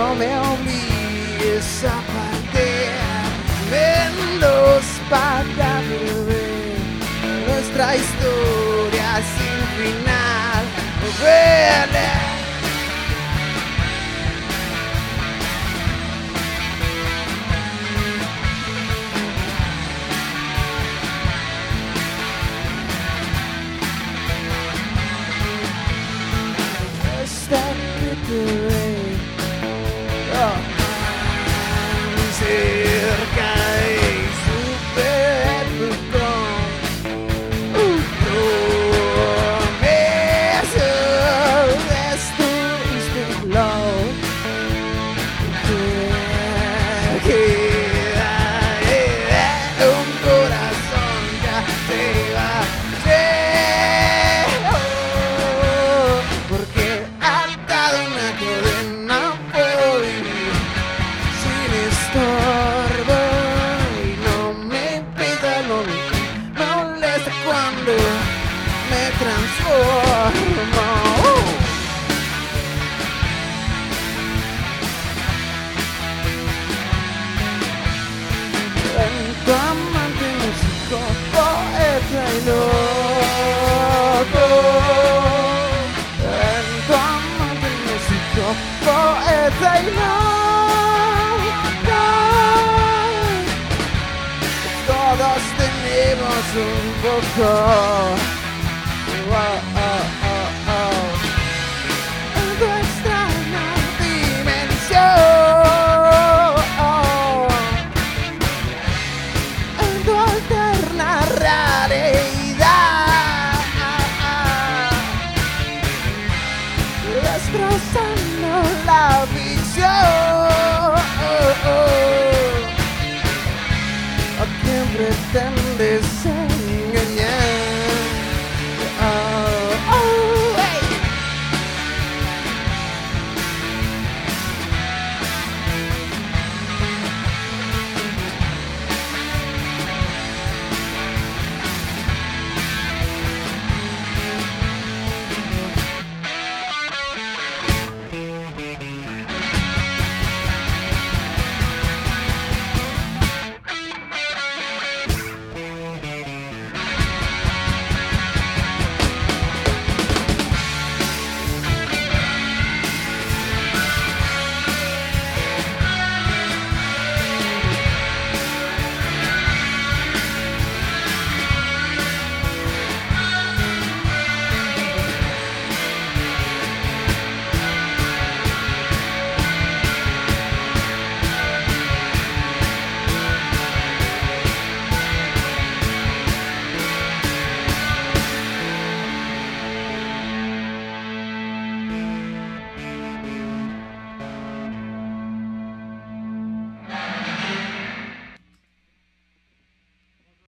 no me obligues a partir menos para beber nuestra historia sin final. Vele. Cerca y super un corazón que te va porque atado a una cadena puedo vivir sin estorbo y no me pesa, no me molesta cuando me transformo. En tu amante, músico, poeta y loco. En tu amante, músico, poeta y loco. Todos tenemos un poco. En tu extraña dimensión. Alterna realidad, destrozando la visión.